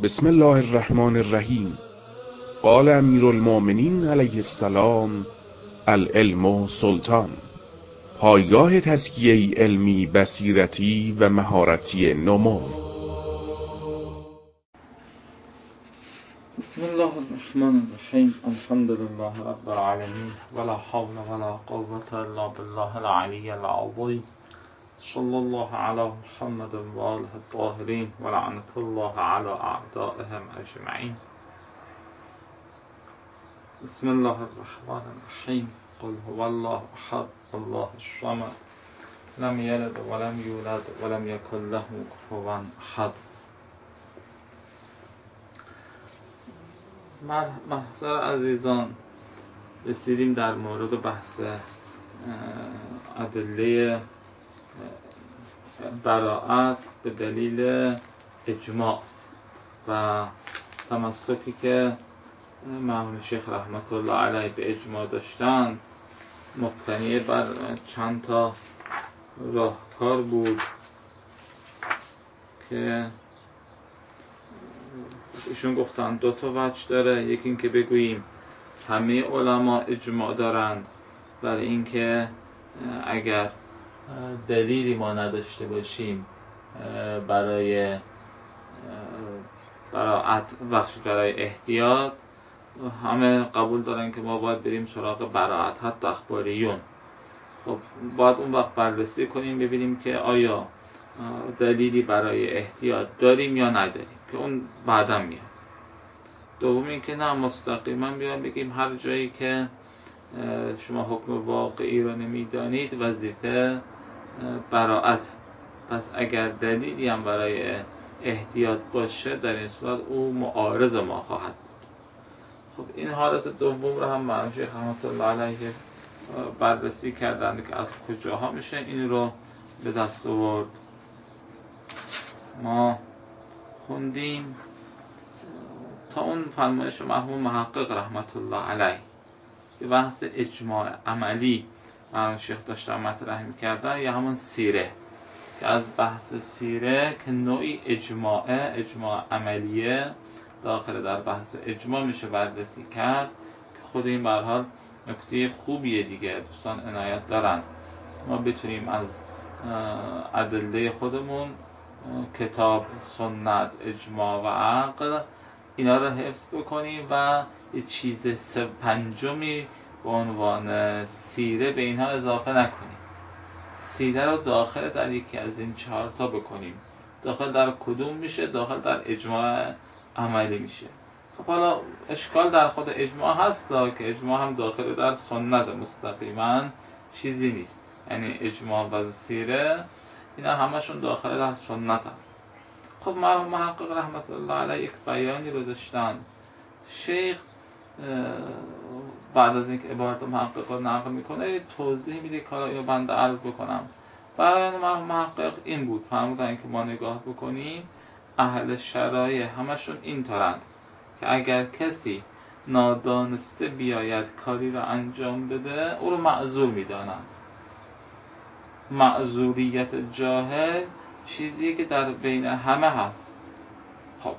بسم الله الرحمن الرحیم. قال امیر المؤمنین علیه السلام: العلم سلطان. پایگاه تزکیه علمی، بصیرتی و مهارتی نمو. بسم الله الرحمن الرحیم. الحمد لله رب العالمین ولا حول ولا قوة الا بالله العلی العظیم. صلی الله علی محمد و آله الطاهرین و لعنت الله علی اعدائهم اجمعین. بسم الله الرحمن الرحیم. قل هو الله احد الله الصمد لم یلد ولم یولد ولم یکن له کفوا احد. محضر عزیزان، رسیدیم در مورد بحث ادله براءت به دلیل اجماع و تمسکی که مرحوم شیخ رحمت الله علیه به اجماع داشتن مبتنی بر چند تا راهکار بود که ایشون گفتن دو تا وجه داره. یکی این که بگوییم همه علما اجماع دارند برای اینکه اگر دلیلی ما نداشته باشیم برای برای احتیاط، همه قبول دارن که ما باید بریم سراغ براءت، حتی اخباریون. خب باید اون وقت بررسی کنیم ببینیم که آیا دلیلی برای احتیاط داریم یا نداریم، که اون بعدا میاد. دوم این که نه، مستقیما بیان بگیم هر جایی که شما حکم واقعی رو نمیدانید وظیفه براءت، پس اگر دلیلی هم برای احتیاط باشه در این صورت او معارض ما خواهد بود. خب این حالت دوم رو هم مرحوم شیخ رحمت الله علیه بررسی کردن که از کجاها میشه این رو به دست آورد. ما خوندیم تا اون فرمایش مرحوم محقق رحمت الله علیه که بحث اجماع عملی مرحوم شیخ داشتن مطرح می‌کردن، یا همون سیره، که از بحث سیره که نوعی اجماع عملیه داخل در بحث اجماع میشه بررسی کرد، که خود این به هر حال نکته خوبیه دیگه. دوستان عنایت دارند ما بتونیم از ادله خودمون، کتاب، سنت، اجماع و عقل، اینا رو حفظ بکنیم و یه چیز پنجمی به عنوان سیره به اینها اضافه نکنیم. سیره رو داخل در یکی از این 4 تا بکنیم. داخل در کدوم میشه؟ داخل در اجماع عملی میشه. خب حالا اشکال در خود اجماع هست که اجماع هم داخل در سنت مستقیما چیزی نیست، یعنی اجماع و سیره اینا همشون داخل در سنت هم. خب مرحوم محقق رحمت الله علیه یک بیانی رو داشتن. شیخ بعد از اینکه عبارت محقق رو نقل میکنه توضیح میده که حالا اینو بنده عرض بکنم. بیان مرحوم محقق این بود، فرمودن که ما نگاه بکنیم اهل شرایع همشون این طورند که اگر کسی نادانسته بیاید کاری رو انجام بده او رو معذور میدانند. معذوریت جاهل چیزیه که در بین همه هست. خب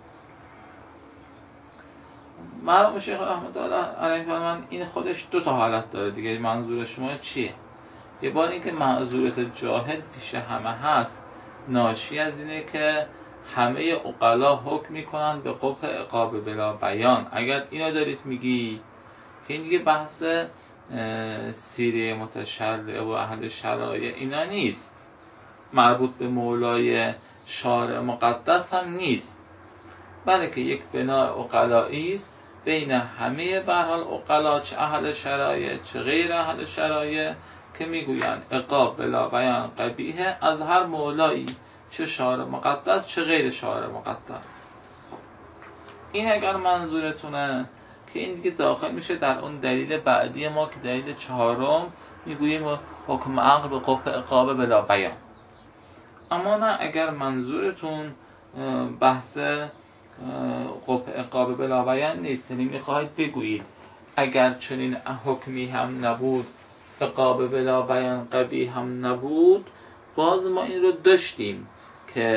مرحوم شیخ رحمت الله علیه فرمان این خودش 2 تا حالت داره دیگه. منظور شما چیه؟ یه بار این که معذوریت جاهل پیش همه هست ناشی از اینه که همه عقلا حکم میکنن به قبح عقاب بلا بیان. اگر اینو دارید میگی که این دیگه بحث سیره متشرع و اهل شرایع اینا نیست، مربوط به مولای شارع مقدس هم نیست، بلکه یک بناء عقلایی است بین همه به هر حال عقلا، چه اهل شرایع چه غیر اهل شرایع، که میگویند عقاب بلا بیان قبیحه از هر مولایی، چه شارع مقدس چه غیر شارع مقدس. این اگر منظورتونه که این دیگه داخل میشه در اون دلیل بعدی ما که دلیل 4 میگوییم حکم عقل به قبح عقاب بلا بیان. اما نه، اگر منظورتون بحث قبح عقاب بلا بیان نیست، یعنی میخواهید بگویید اگر چنین حکمی هم نبود، عقاب بلا بیان قبیح هم نبود، باز ما این رو داشتیم که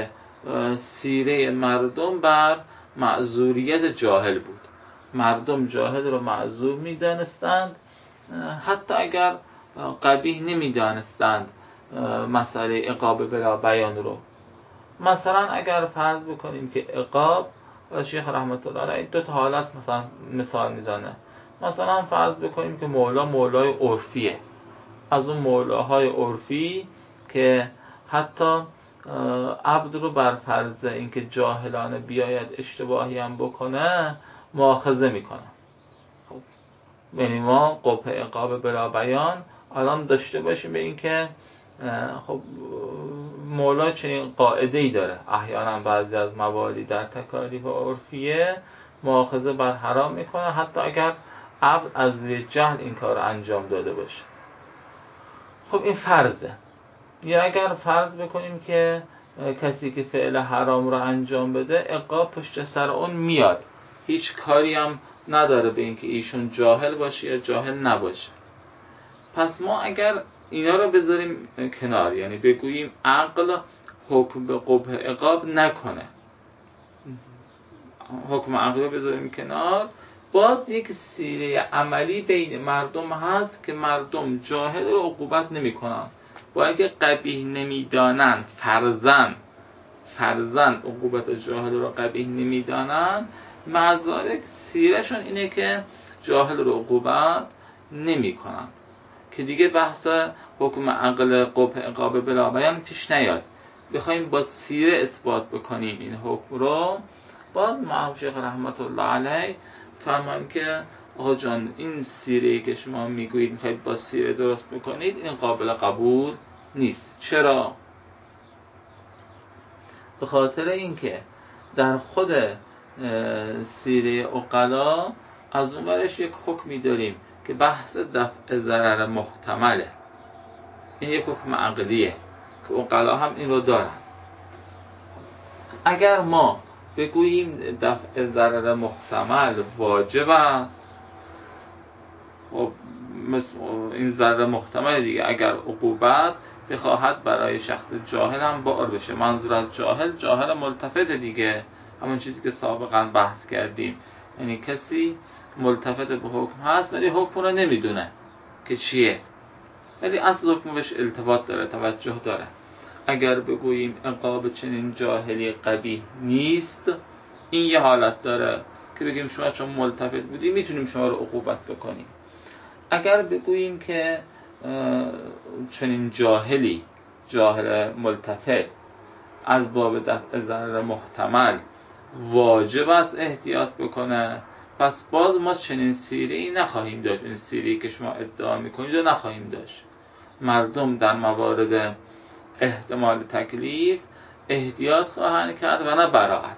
سیره مردم بر معذوریت جاهل بود. مردم جاهل رو معذور می‌دانستند، حتی اگر قبیح نمی‌دانستند مسئله عقاب بلا بیان رو. مثلا اگر فرض بکنیم که عقاب، شیخ رحمت الله علیه دو تا حالت مثلا مثال میزنه. مثلا فرض بکنیم که مولای عرفیه، از اون مولاهای عرفی که حتی عبد رو بر فرض اینکه جاهلانه بیاید اشتباهی هم بکنه مؤاخذه میکنه. خب یعنی ما قبح عقاب بلا بیان الان داشته باشیم به اینکه خب مولا چنین قاعده‌ای داره، احیانا بعضی از موالی در تکالیف عرفیه مؤاخذه بر حرام میکنه حتی اگر عبد از روی جهل این کار انجام داده باشه. خب این فرضه. یا اگر فرض بکنیم که کسی که فعل حرام رو انجام بده عقاب پشت سر اون میاد، هیچ کاری هم نداره به اینکه ایشون جاهل باشه یا جاهل نباشه. پس ما اگر اینا رو بذاریم کنار، یعنی بگوییم عقل حکم به قبح عقاب نکنه، حکم عقل رو بذاریم کنار، باز یک سیره عملی بین مردم هست که مردم جاهل رو عقوبت نمی کنن، با اینکه قبیح نمیدانند، فرضاً عقوبت جاهل رو قبیح نمیدانند، مزارک سیرهشون اینه که جاهل رو عقوبت نمی کنن که دیگه بحث حکم عقل قبح عقاب بلا بیان پیش نیاد. بخوایم با سیره اثبات بکنیم این حکم رو، باز مرحوم شیخ رحمت الله علیه فرمان که آقا جان این سیره‌ای که شما میگویید میخواید با سیره درست بکنید این قابل قبول نیست. چرا؟ به خاطر اینکه در خود سیره عقلا از اون ورش یک حکمی داریم که بحث دفع ضرر محتمله. این یک حکم عقلیه که عقلا هم این رو دارن. اگر ما بگوییم دفع ضرر محتمل واجب است، خب این ضرر محتمل دیگه اگر عقوبت بخواهد برای شخص جاهل هم بار بشه. منظور از جاهل ملتفت دیگه، همون چیزی که سابقا بحث کردیم، یعنی کسی ملتفت به حکم هست ولی حکم رو نمیدونه که چیه، ولی اصل حکم بهش التفات داره، توجه داره. اگر بگوییم عقاب چنین جاهلی قبیح نیست، این یه حالت داره که بگیم شما چون ملتفت بودی میتونیم شما رو عقوبت بکنیم. اگر بگوییم که چنین جاهل ملتفت از باب دفع ضرر محتمل واجب است احتیاط بکنه، پس باز ما چنین سیره‌ای نخواهیم داشت. این سیره‌ای که شما ادعا میکنید رو نخواهیم داشت. مردم در موارد احتمال تکلیف احتیاط خواهند کرد و نه براءت.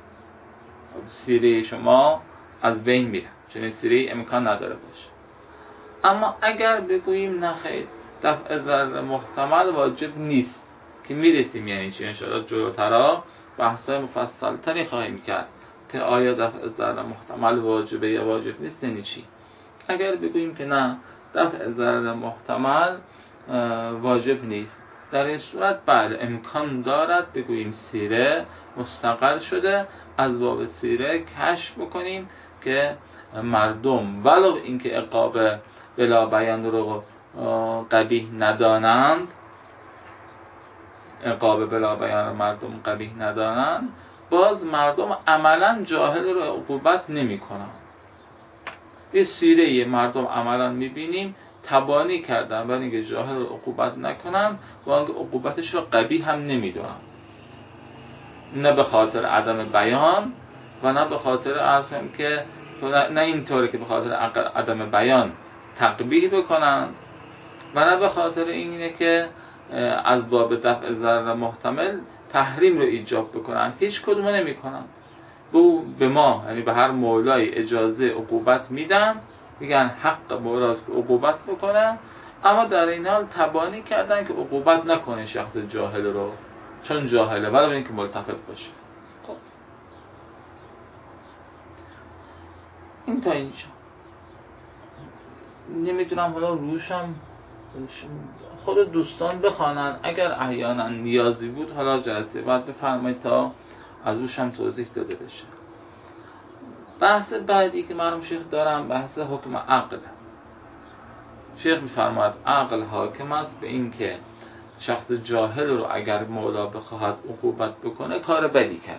سیره شما از بین میره، چنین سیره امکان نداره باشه. اما اگر بگوییم نخیر دفع ضرر محتمل واجب نیست، که میرسیم یعنی چی انشاءالله جلوترا بحثای مفصل تری خواهیم کرد که آیا دفع ضرر محتمل واجبه یا واجب نیست یعنی چی. اگر بگوییم که نه دفع ضرر محتمل واجب نیست، در این صورت بله امکان دارد بگوییم سیره مستقل شده، از باب سیره کشف بکنیم که مردم ولو اینکه عقاب بلا بیان رو قبیح ندانند، عقاب بلا بیان مردم قبیح ندانند، باز مردم عملا جاهل رو عقوبت نمی کنند. یه سیره مردم عملا میبینیم تبانی کردن برای اینکه جاهل رو عقوبت نکنن و اینکه عقوبتش رو قبیح هم نمیدونن، نه به خاطر عدم بیان و نه به خاطر ارزم که نه اینطوره که به خاطر عدم بیان تقبیح بکنند و نه به خاطر اینه که از باب دفع ضرر محتمل تحریم رو ایجاب بکنن. هیچ کدومو نمیکنن. به ما یعنی به هر مولای اجازه عقوبت میدن، میگن حق مولاست که عقوبت بکنن، اما در این حال تبانی کردن که عقوبت نکنه شخص جاهل رو، چون جاهله ولو اینکه ملتفت باشه. خب این تا اینجا. نمیدونم حالا روشم خود دوستان بخوانن، اگر احیانا نیازی بود حالا جلسه بعد بفرمایید تا از اوش هم توضیح داده بشه. بحث بعدی که مرحوم شیخ دارم بحث حکم عقل. شیخ میفرماید عقل حاکم است به این که شخص جاهل رو اگر مولا بخواهد عقوبت بکنه کار بدی کرد،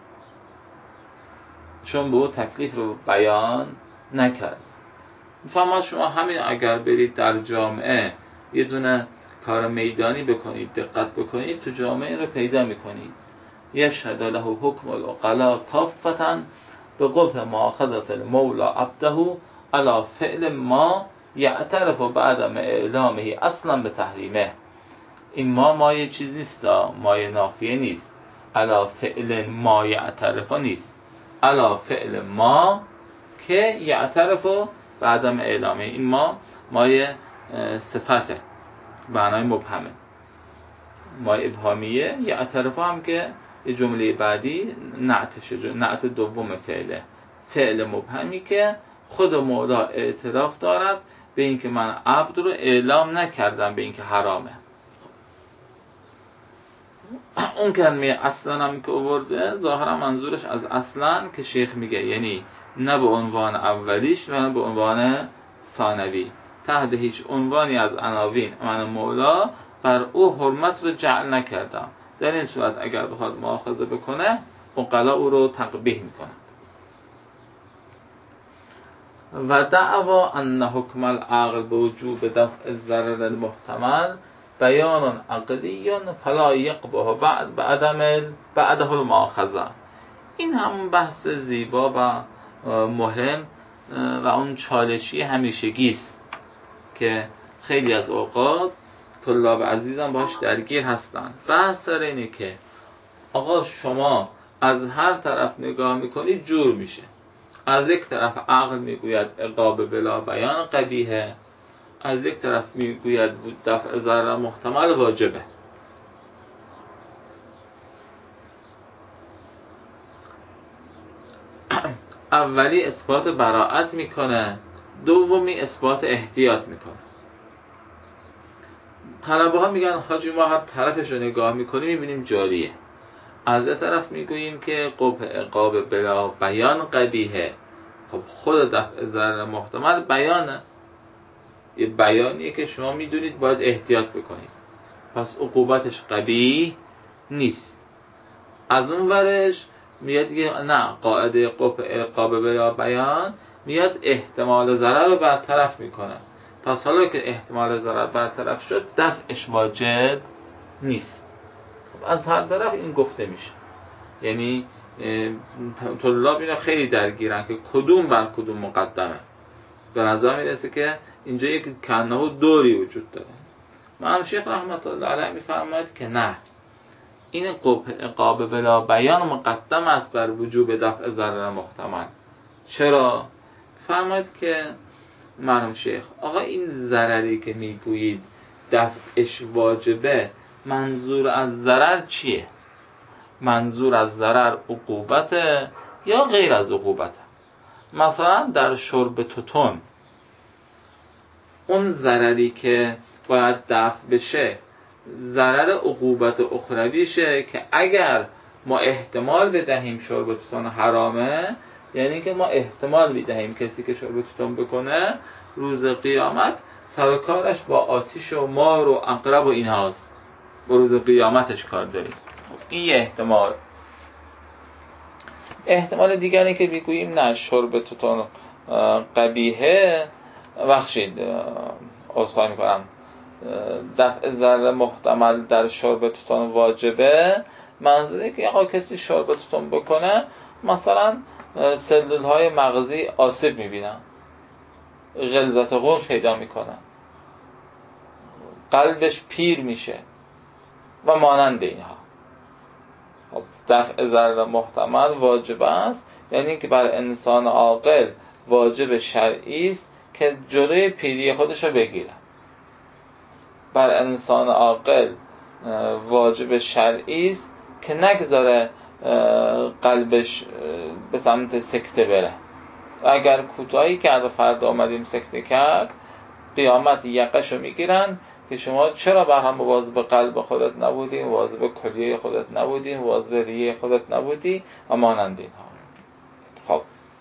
چون به او تکلیف رو بیان نکرد. میفرماید شما همین اگر برید در جامعه یه دونه کار میدانی بکنید، دقت بکنید، تو جامعه رو پیدا میکنید. یشهد له حکم العقلاء کافة بقبح مؤاخذة المولا عبده علی فعل ما یعترف بعدم اعلامه اصلا به تحریمه. این مایه چیز نیست، مایه نافیه نیست. علی فعل ما یعترف نیست، علی فعل ما که یعترف بعدم اعلامه. این مایه صفته، معنای مبهمه. مایه ابهامیه. یعترف هم که جمله بعدی نعت دوم فعله، فعل مبهمی که خود مولا اعتراف دارد به اینکه من عبد رو اعلام نکردم به اینکه حرامه. اون کلمه اصلا هم که آورده ظاهرا منظورش از اصلا که شیخ میگه، یعنی نه به عنوان اولیش و نه به عنوان ثانوی، تحت هیچ عنوانی از عناوین من مولا بر او حرمت رو جعل نکردم. در این صورت اگر بخواد مؤاخذه بکنه عقلا او رو تقبیح میکنه. و دعوا ان حکم العقل بوجوب دفع الضرر المحتمل بیان عقلی فلا یقبح بعده المؤاخذه. این همون بحث زیبا و مهم و اون چالشی همیشگی است که خیلی از اوقات طلاب عزیزم باش درگیر هستن. بحث سر اینه که آقا شما از هر طرف نگاه میکنید جور میشه. از یک طرف عقل میگوید عقاب بلا بیان قبیحه، از یک طرف میگوید دفع ضرر محتمل واجبه. اولی اثبات براءت میکنه، دومی اثبات احتیاط میکنه. طلبه ها میگن حاجی ما هر طرفش رو نگاه میکنیم میبینیم جاریه. از یه طرف میگوییم که قبح عقاب بلا بیان قبیحه. خب خود دفع ضرر محتمل بیانه، یه بیانیه که شما میدونید باید احتیاط بکنید، پس عقوبتش قبیح نیست. از اون ورش میاد دیگه نه، قاعده قبح عقاب بلا بیان میاد احتمال ضرر رو برطرف میکنه، پس حالا که احتمال ضرر برطرف شد دفعش واجب نیست. خب از هر طرف این گفته میشه. یعنی طلاب اینا خیلی درگیرن که کدوم بر کدوم مقدمه. به نظر میرسه که اینجا یک کنه دوری وجود داره. مرحوم شیخ رحمت الله علیه میفرماید که نه، این قبح عقاب بلا بیان مقدم است بر وجوب دفع ضرر محتمل. چرا؟ فرماید که مرحوم شیخ آقا این ضرری که میگویید دفعش واجبه، منظور از ضرر چیه؟ منظور از ضرر عقوبته یا غیر از عقوبته؟ مثلا در شرب توتون اون ضرری که باید دفع بشه ضرر عقوبت اخرویشه که اگر ما احتمال بدهیم شرب توتون حرامه، یعنی که ما احتمال بدهیم کسی که شرب توتون بکنه روز قیامت سر کارش با آتش و مار و عقرب و اینهاست، با روز قیامتش کار داریم. این یه احتمال. احتمال دیگری که بگوییم نه شرب توتون قبیحه، بخشید عذرخواهی میکنم، دفع ضرر محتمل در شرب توتون واجبه، منظوره که آقا کسی شرب توتون بکنه مثلا سلول های مغزی آسیب میبینن، غلظت غور پیدا میکنن، قلبش پیر میشه و مانند اینها. دفع ضرر محتمل واجب است، یعنی که بر انسان عاقل واجب شرعی است که جلوی پیری خودش رو بگیره. بر انسان عاقل واجب شرعی است که نگذاره قلبش به سمت سکته بره. و اگر کوتاهی کرد و فردا آمدیم سکته کرد، قیامت یقشو میگیرن که شما چرا برهم مواظب قلب خودت نبودی، مواظب کلیه خودت نبودی، مواظب ریه خودت نبودی و مانند اینها. خب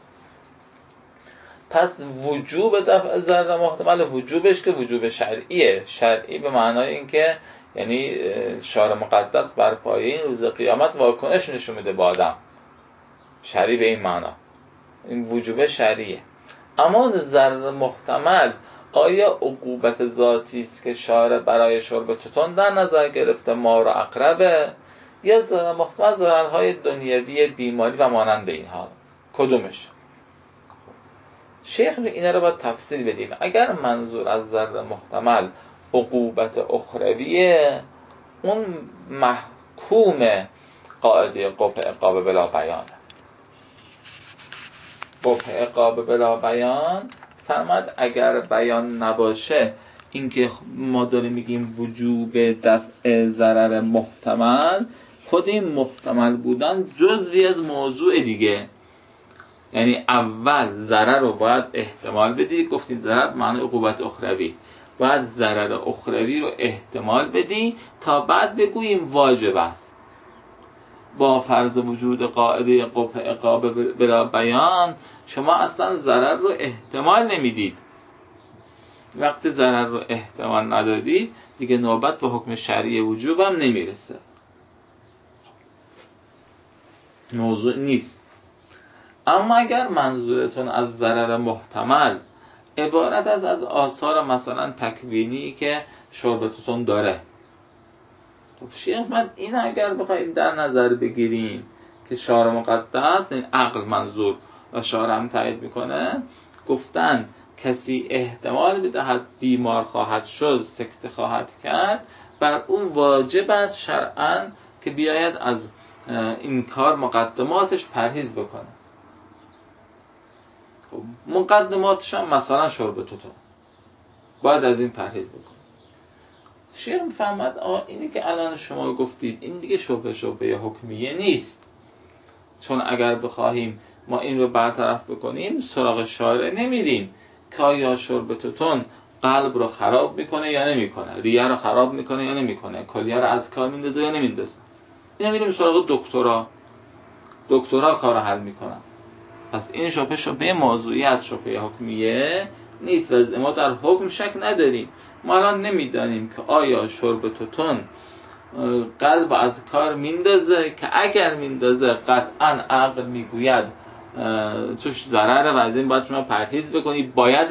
پس وجوب دفع ضرر محتمل، وجوبش که وجوب شرعیه. شرعی به معنای اینکه یعنی شارع مقدس بر پایه این روز قیامت واکنش نشون میده به آدم. شرعی به این معنا، این وجوب شرعیه. اما ضرر محتمل آیا عقوبت ذاتی است که شارع برای شرب توتون در نظر گرفته، مار و عقربه، یا ضرر محتمل ضررهای دنیوی، بیماری و مانند اینها؟ کدومش؟ شیخ اینا رو باید تفصیل بدیم. اگر منظور از ضرر محتمل عقوبت اخرویه، اون محکوم قاعده قبح عقاب بلا بیانه. قبح عقاب بلا بیان فرماد اگر بیان نباشه، اینکه ما داریم میگیم وجوب دفع ضرر محتمل، خود این محتمل بودن جزوی از موضوع دیگه. یعنی اول ضرر رو باید احتمال بدی، گفتیم ضرر معنی عقوبت اخروی، باید ضرر اخروی رو احتمال بدی تا بعد بگوییم واجب است. با فرض وجود قاعده قبح عقاب بلا بیان شما اصلا ضرر رو احتمال نمیدید. وقتی ضرر رو احتمال ندادید دیگه نوبت به حکم شرعی وجوب هم نمیرسه، موضوع نیست. اما اگر منظورتون از ضرر محتمل عبارت از آثار مثلا تکوینی که شربتتون داره، خب شیخ من این اگر بخوایم در نظر بگیریم که شارع مقدس، این عقل منظور و شارع هم تایید میکنه، گفتن کسی احتمال بدهد بیمار خواهد شد، سکته خواهد کرد، بر اون واجب است شرعاً که بیاید از این کار مقدماتش پرهیز بکنه. خب مقدماتش هم مثلا شرب توتون، باید از این پرهیز بکنه. شیخ میفهمد اینی که الان شما گفتید این دیگه شبه حکمیه نیست، چون اگر بخواهیم ما این رو برطرف بکنیم سراغ شارع نمیریم که آیا شرب توتون قلب رو خراب میکنه یا نمیکنه، ریه رو خراب میکنه یا نمیکنه، کلیه رو از کار میندازه یا نمیندازه. این میریم سراغ دکترا کار حل میکنن. پس این شبه موضوعی از شبه حکمیه نیست و ما در حکم شک نداریم. ما الان نمیدانیم که آیا شرب توتون قلب از کار میندازه، که اگر میندازه قطعا عقل میگوید توش ضرره و از این باید شما پرهیز بکنی، باید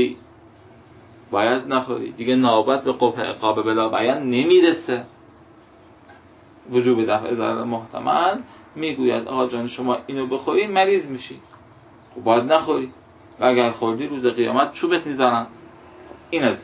نخوری دیگه، نوبت به قبح عقاب بلا بیان نمیرسه. وجوب دفع ضرر محتمل میگوید آقا جان شما اینو بخوری مریض میشی، خب باید نخوری و اگر خوردی روز قیامت چوبت میزنن. این از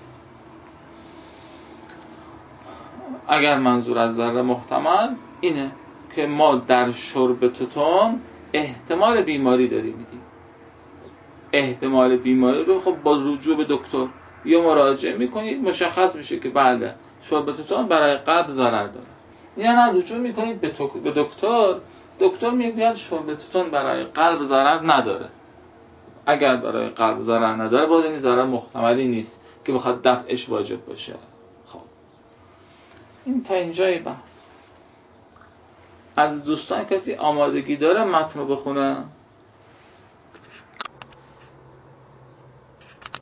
اگر منظور از ضرر محتمل اینه که ما در شرب توتون احتمال بیماری داریم میدیم. احتمال بیماری رو خب با رجوع به دکتر یا مراجعه میکنید مشخص میشه که بله شرب توتون برای قلب ضرر داره، یا نه رجوع میکنید به دکتر میگوید شرب توتون برای قلب ضرر نداره. اگر برای قلب ضرر نداره باید این ضرر محتملی نیست که بخواد دفعش واجب باشه. خب این تا اینجای بحث. از دوستان کسی آمادگی داره متن رو بخونه؟